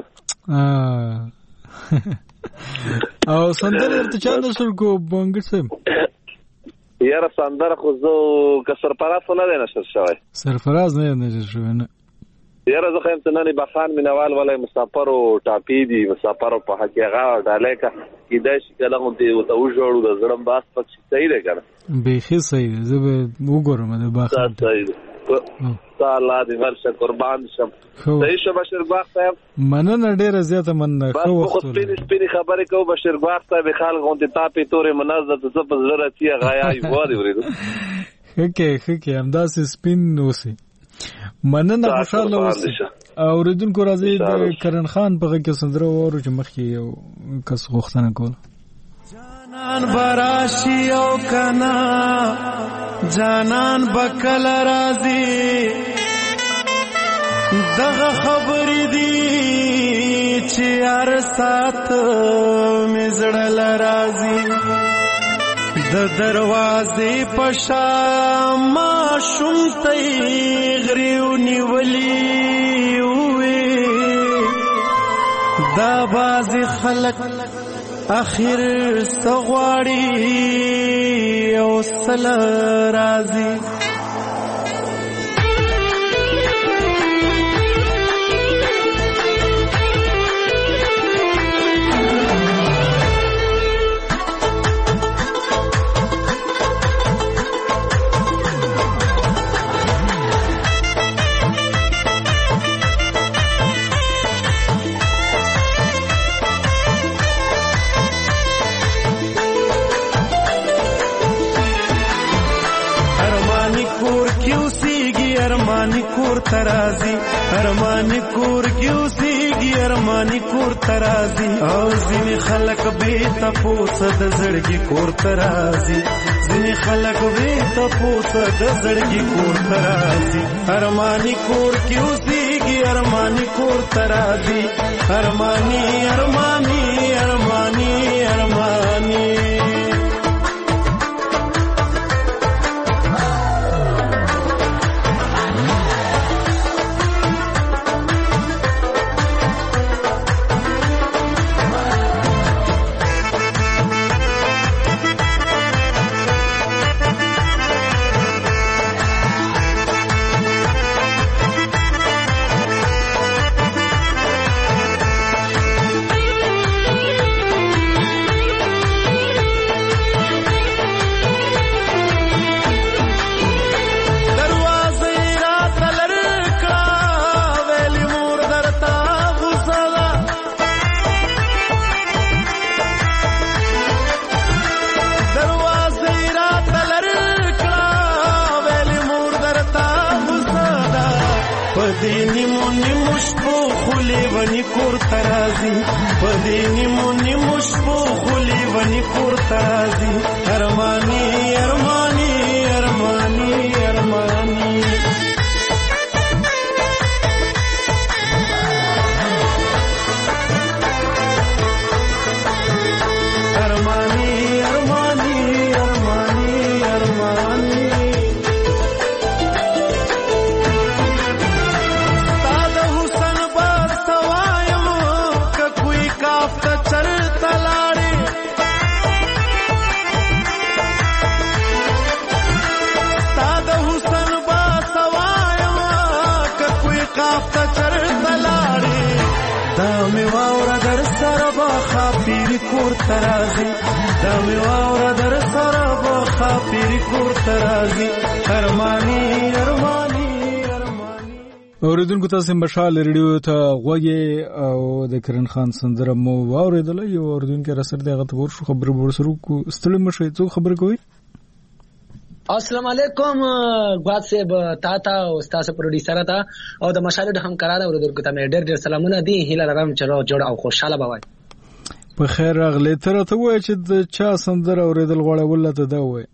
او سندره ته چا نشر کو بنګ سم یاره سندره خو زه که سرفراز نه دی نشر شوی سرفراز نه نشر شوی نه یاره زه خیم تنانی بخان مینوال ولای مسافر او ټاپی دی مسافر په حقیقه ډالې کا کیدای شي کله مو ته وجوړو د زړم باس پک صحیح دی کنه به صحیح دی زه وګورم د بخان صحیح الله دې ورشه قربان شم صحیح شه بشیر باغ صاحب مننه ډیره زیاته مننه خو وخت سپین سپین خبرې کو بشیر باغ صاحب خلک غونډه تاپی تورې منازه ته په زړه تي غایي وادي ورېدو هکې هکې همداسې سپین اوسې مننه خوشاله اوسې اوریدونکو راځي د کرن خان په کې سندره وورو چې مخکې یو کس غوښتنه کوله جانان براشي او کنا جانان بکل راضي دغه خبرې دي چې هر سات مزړل راضي د دروازې پشا ما شومتې غریو نیولې وې دا باز خلق اخر سغواړي او سل راضي ارمانی کور ترازی ارمانی کور کیوسیږي ارمانی کور ترازی او ځینې خلک به تپوس د زړګي کور ترازی ځینې خلک به تپوس د زړګي کور ترازی ارمانی کور کیوسیږي ارمانی کور ترازی ارمانی ارمانی ارمانی ارمانی اوریدونکو تاسو مشال ریډیو ته غوږی او د کرن خان سندره مو واوریدل یو اوریدونکو رسر دغه تور شو خبر ورسره کو استلم مشه څو خبر کوي السلام علیکم غواد صاحب تاتا او استاد پروډوسر تا او د مشال د همکارانه اوریدونکو ته ډېر ډېر سلامونه دي هیله لرم چې رو جوړ او خوشاله بوي په خیر راغلی تر ته وای چې د چا سندره اوریدل غواړي ولته دا وای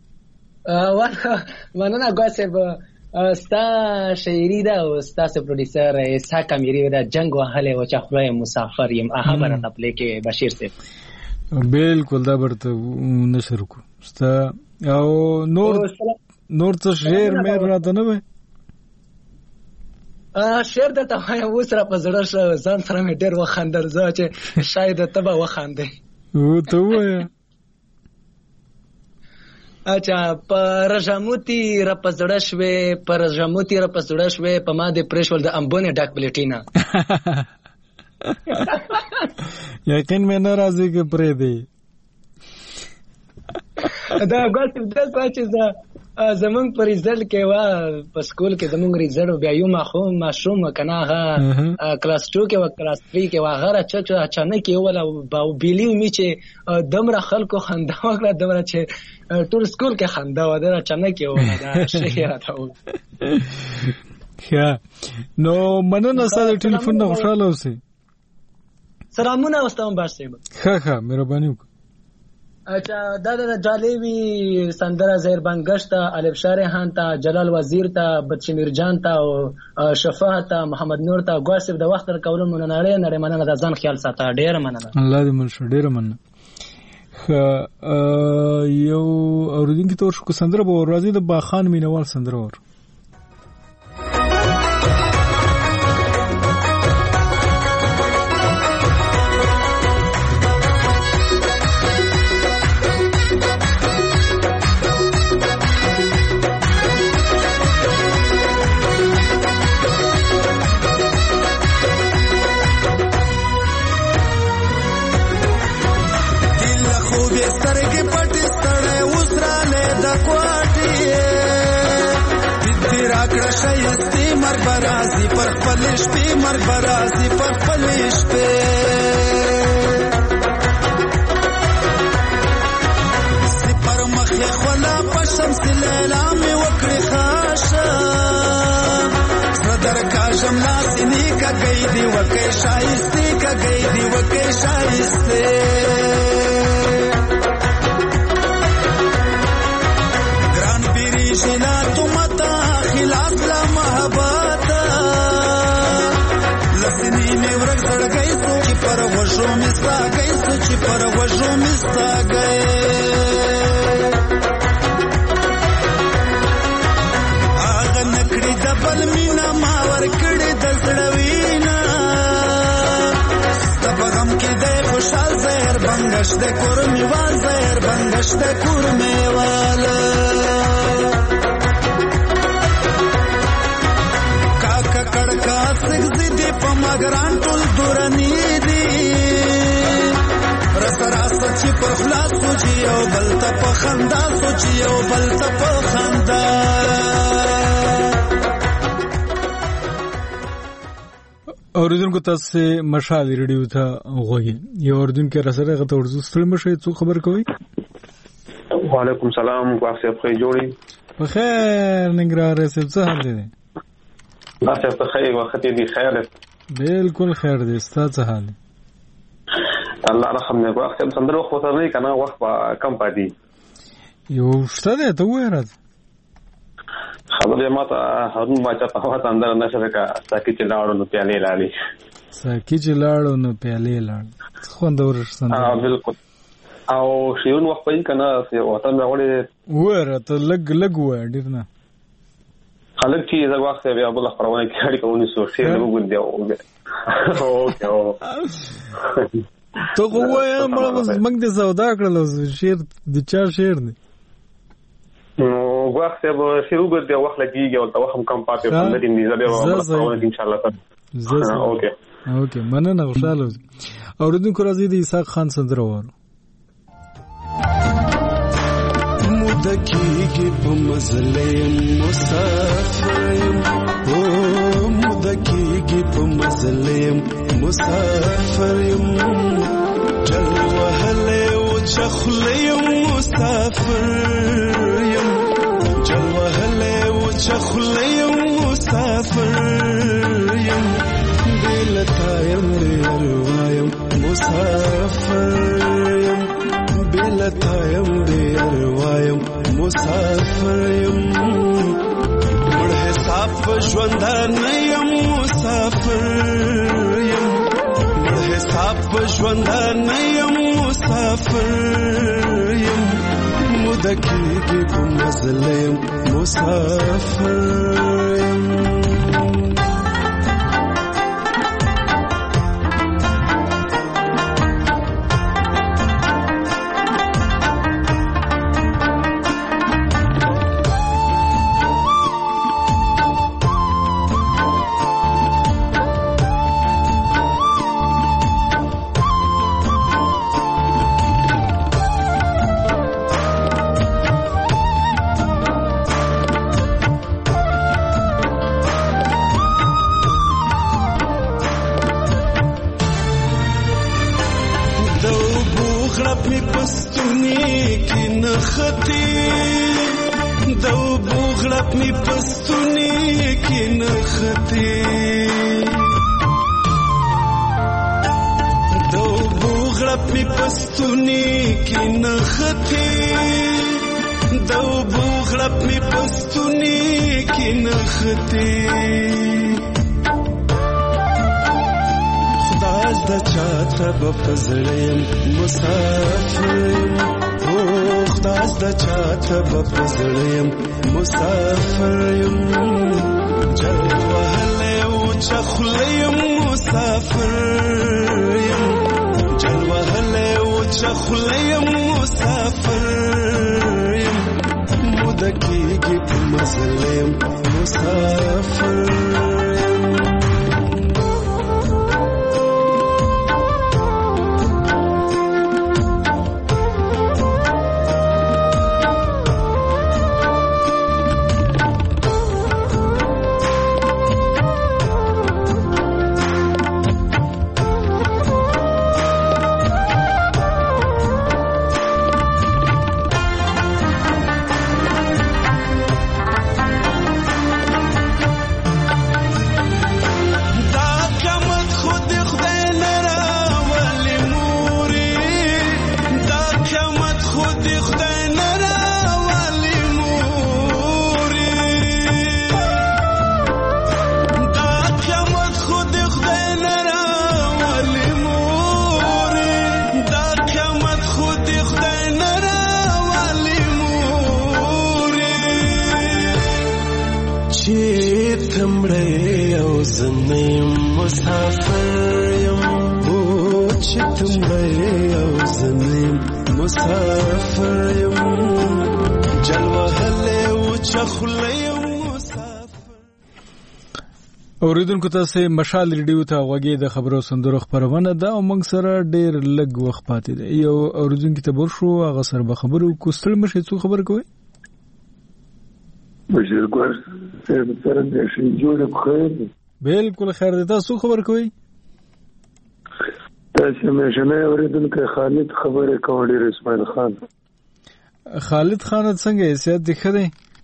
ا مننه غواد صاحب ستا شاعری دا او ستا پروډوسر اسحاق کمیری دا جنگ وهله او چې خدای مسافر يم اها برته پلی کې بشیر صاحب بالکل دا برته نشر کو ستا او نور نور څه شعر مې راته نه وای ا شعر د ته وای و سره په زړه ځان سره مې ډېر وخندل زه چې شاید ته به وخاندې و ته وای اچھا پر رجموتی رپزړشوي پر رجموتی رپزړشوي په ما د پرېشول د امبونه ډاک بلټینا یقین مې ناراضي کې پرې دی دا غوښتل د ساتي زمونږ پر رزلټ کې وا په سکول کې زمونږ رزلټ بیا یو مخو مشوم کنه ها کلاس دو کې او کلاس سه کې واغره چې اچانک یو ولا باو بیلیو می چې دمره خلکو خندا وکړه دمره چې ټول سکول کې خندا و دا اچانک یو دا شي راته و ښه نو مننه ساده ټلیفون نه خوشاله اوسئ سلامونه واستوم باسه ښه ښه مهرباني وکړه اچھا دا د جالبی سندره زهر بنگشت الف شارحان ته جلال وزیر ته بدشمیر جان ته او شفاعت ته محمد نور ته غواسف د وخت تر کولو مونږ نړۍ نړۍ مننه د ځان خیال ساته ډیر مننه الله دې مل شو ډیر مننه یو اوریدونکو تور شو سندره به ورځي د باخان مینوال سندره ور برازي پر خپلش په مر برازي پر خپلش په سپر مخه خلا پشم سلیلا می وکړي خاصه صدر کا جملا سینې کا گئی دی وکي شایسته کا گئی دی وکي شایسته ګران پیری شنا تمتا خلاص لا محبت لسنی می ورک زړګي سو چې پر وژو مستا گئی سو چې پر وژو مستا گئی اغه نکړي د بل مینا ما ور کړي د زړوینا ستبغم کې د خوشال زهر بنگش د کور میوال زهر بنگش د کور میوال کڑکا سگزی دی پا مگران ټول دورانی دی رس راس چی پر خلاص سوچی او بلتا پا خندا سوچی او بلتا پا خندا اوریدونکو تاسو مشال ریډیو ته غوږی یو اوریدونکو رسره غته ورزو ستړي مشه څو خبر کوي وعلیکم سلام واسه په جوړی بخیر نګرار سه څه حال دی واسه په خیر وخت دی خیر بالکل خیر دی ستاسو حال الله رحم نه وخت څنګه وخت نه کنه وخت کم پاتې یو شته ته وایره خبره ماته هرون باچا په هغه اندر نشره کا ساکي چې لاړو نو پیالې لاړې ساکي چې لاړو نو پیالې لاړ خوندور څنګه ها بالکل او شیون وخت پېن کنه چې وطن راوړې وره ته لګ لګ و ډیر نه خلک چې زغ وخت بیا بل خبرونه کوي کوي سو شیر نو ګل دی اوکې ته وایې موږ د سودا کړل شیر د چا شیر دی نو وخت به شروع ګرځي وخت لګيږي او دا وخت کم پاتې په دې نيزه به ورته ان شاء الله تعالی اوکې اوکې مننه خوشاله اوریدونکو راځي د اسحاق خان سندره وره مدکیږي په مزلې مسافر او مدکیږي په مزلې مسافر چل وهله او چخلې مسافر چل وهله او چخلې مسافر بلتا يم روايم مسافر بلتا يم روايم مسافر يم مړ حساب ژوندان يم مسافر يم مړ حساب ژوندان يم مسافر يم مدکیږي په مزلې مسافر يم غړپ می پستونی کې نختی دو بو غړپ می پستونی کې نختی خداز د چاته په فزړم مسافر او خداز د چاته په فزړم مسافر یم جل وهله او چخلیم مسافر یم جل وهله او چخلیم مسافر یم مدکیږي په مزلم مسافر اوریدونکو تاسو مشال ریډیو ته غوږی د خبرو سندرو خبرونه ده او موږ سره ډیر لږ وخت پاتې دی یو اوریدونکو ته ورشو هغه سره به خبرو کوستل مشه څو خبر کوي بشیر ګور سره سره د شي جوړ خیر بالکل خیر دی تاسو خبر کوي تاسو مې شنه اوریدونکو خالد خبره کوي اسماعیل خان خالد خان څنګه حیثیت دی خره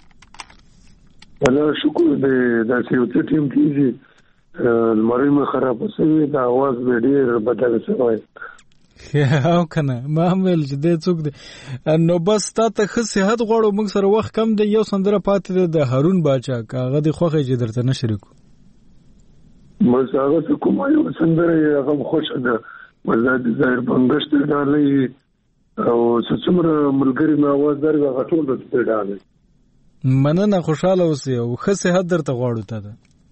الله شکر دې دا چې یو ټیم کیږي المریم خراب وسوي دا आवाज به ډیر بدل شوی او کنه ما مل چې دې څوک دې نو بس تا ته خو صحت غواړو موږ سره وخت کم دی یو سندره پاتې د هارون باچا کاغه د خوخه چې درته نشریکو مساغه کوم یو سندره هغه خوش ده مزاد ظاهر بنگشت ډالې او څومره ملګری ما आवाज درغه غټول ته ډالې مننه خوشاله اوسې او ښه صحت درته غواړو ته ده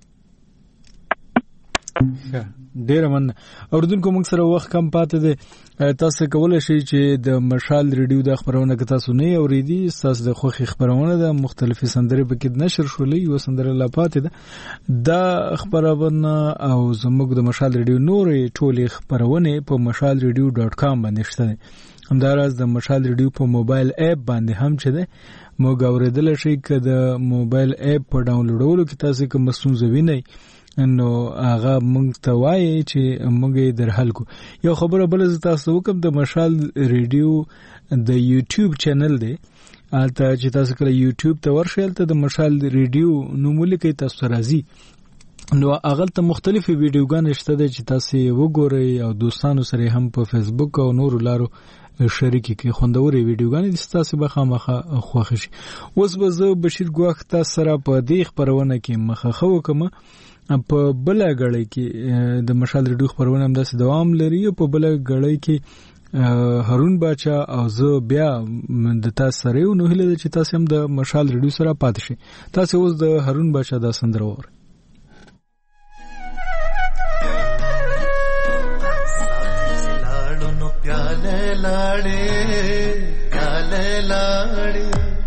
ډیر من اوردونکو موږ سره وخت کم پاتې دی تاسو کولای شئ چې د مشال ریډیو د خبرونه که تاسو نه اوریدي تاسو د خوخي خبرونه د مختلفي سندرې په کې نشر شولې یو سندره لا پاتې ده دا خبرونه او زموږ د مشال ریډیو نورې ټولې خبرونه په مشال ریډیو ډاټ کام باندې شته همداراز د مشال ریډیو په موبایل اپ باندې هم چده موږ اوریدل شي چې د موبایل اپ په ډاونلوډولو کې تاسو کوم ستونزه وینئ نو هغه موږ ته وایي چې موږ یې درحل کو یو خبره بل تاسو وکم د مشال ریډیو د یوټیوب چینل دی البته چې تاسو کله یوټیوب ته ورشئ ته د مشال ریډیو نوم لیکئ تاسو راځي نو هغه ته مختلفي ویډیوګانې شته چې تاسو وګورئ او دوستانو سره هم په فیسبوک او نور لارو شریکي کې خوندوري ویډیوګانې د تاسو به خامخه خوښ شي اوس به زه بشیر ګواخ تاسو سره په دې خبرونه کې مخه خو کوم په بل غړی کې د مشال ریډیو خبرونه هم داسې دوام لري په بل غړی کې هارون باچا او زه بیا د تاسو سره یو نو هله چې تاسو هم د مشال ریډیو سره پاتې شئ تاسو اوس د هارون باچا د سندره وره प्याले लाड़े प्याले लाड़े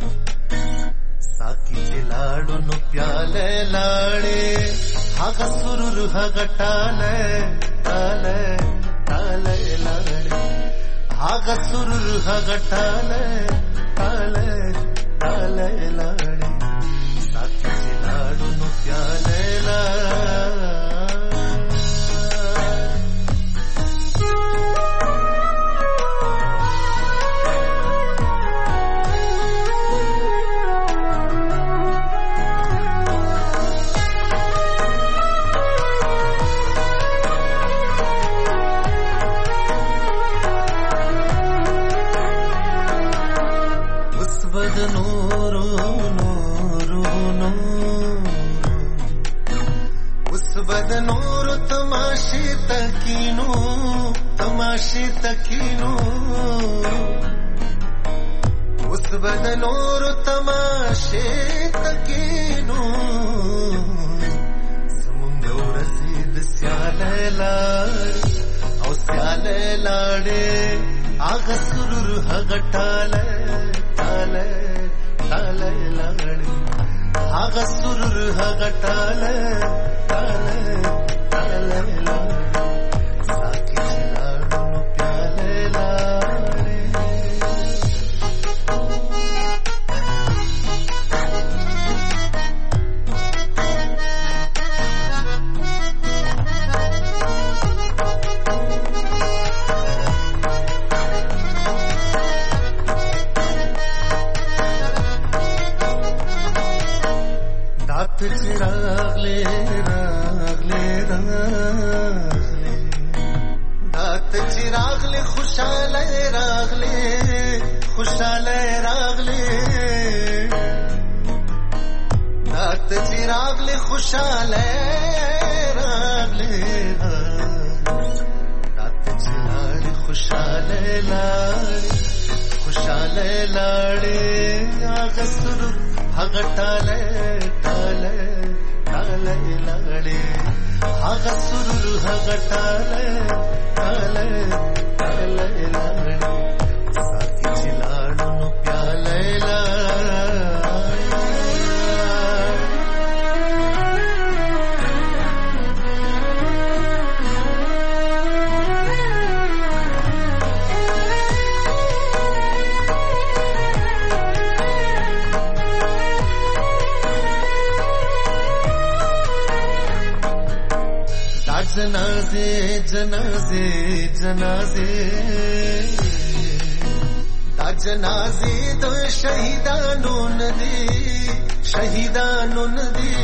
साकी लाड़ो नु प्याले लाड़े हागा सुरुर हागा टाले टाले टाले लाड़े हागा सुरुर हागा टाले टाले टाले लाड़े साकी लाड़ो नु प्याले लाड़े बद नूरो नूरो नूरो उस बद नूरो तमाशे तकीनो तमाशे तकीनो उस बद नूरो तमाशे तकीनो समुंदो रसीद स्याले लाड़े औ स्याले लाड़े आग सुरुर हगटाले टाले टाले लाड़े आग सुरुर हगटाले टाले टाले लाड़े साकी चिलाड़ो प्याले लाड़े चिरागले रागले रागले दात चिरागले खुशाले रागले खुशाले रागले दात चिरागले खुशाले रागले दात चिरागले खुशाले लाड़े खुशाले लाड़े आग सुरुर हगटाले टाले टाले लाड़े आग सुरुर हगटाले टाले टाले लाड़े साकी चिलाड़ो प्याले जनाजे जनाजे जनाजे दा जनाजे दो शहीदानो नदी शहीदानो नदी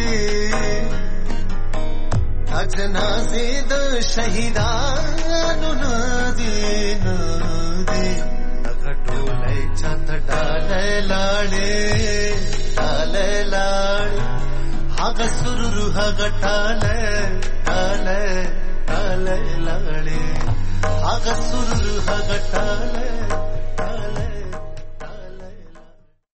दा जनाजे दो शहीदानो नदी नदी तगटोले छत डाले लाड़े डाले लाड़े हाग सुरुरु हगटाले टाले टाले लाड़े आग सुरुरु हगटाले